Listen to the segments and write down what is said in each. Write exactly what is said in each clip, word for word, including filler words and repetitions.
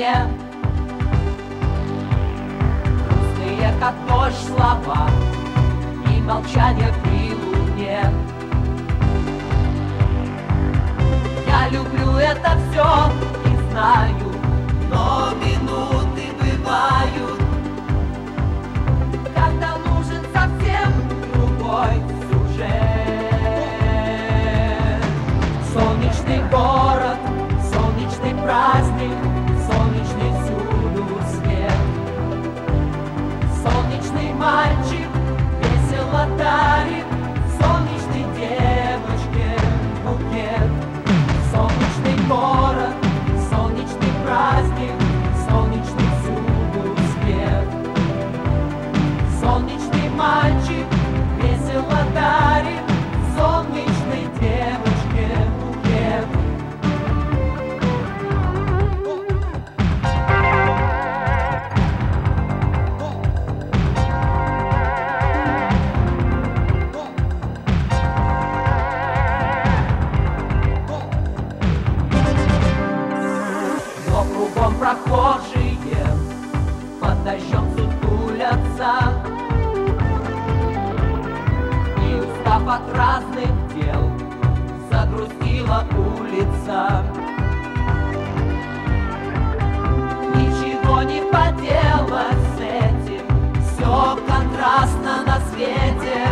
мне. Грустные, как дождь, слова и молчание при луне. Я люблю это все и знаю, но минуты бывают, когда нужен совсем другой сюжет. Солнечный город, солнечный праздник, солнечный всюду свет. Солнечный мальчик весело дарит солнечной девочке букет. Солнечный город, солнечный праздник, солнечный всюду свет. Солнечный мальчик весело дарит солнечной девочке букет. Но кругом прохожие под дождем сутулятся, и устав от разных дел загрустила улица. Ничего не поделать с этим, все контрастно на свете.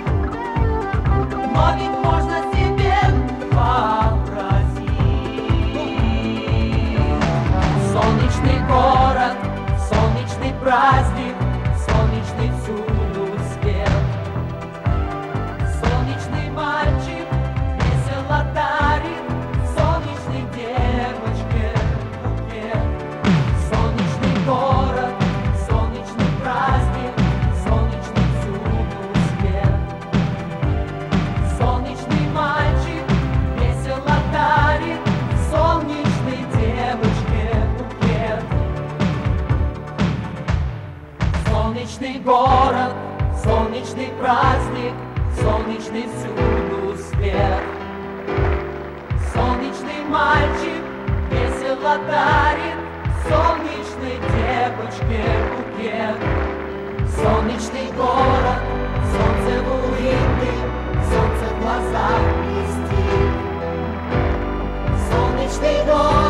Но ведь можно себе вообразить солнечный город, солнечный праздник, солнечный всюду свет. Солнечный мальчик весело дарит солнечной девочке букет. Солнечный город, солнечный праздник, солнечный всюду свет. Солнечный мальчик весело дарит солнечной девочке букет. Солнечный город, солнечный праздник, солнечный всюду свет. Солнечный мальчик весело дарит солнечной девочке букет. Солнечный город, солнце в улыбке, солнце в глазах блестит. Солнечный город.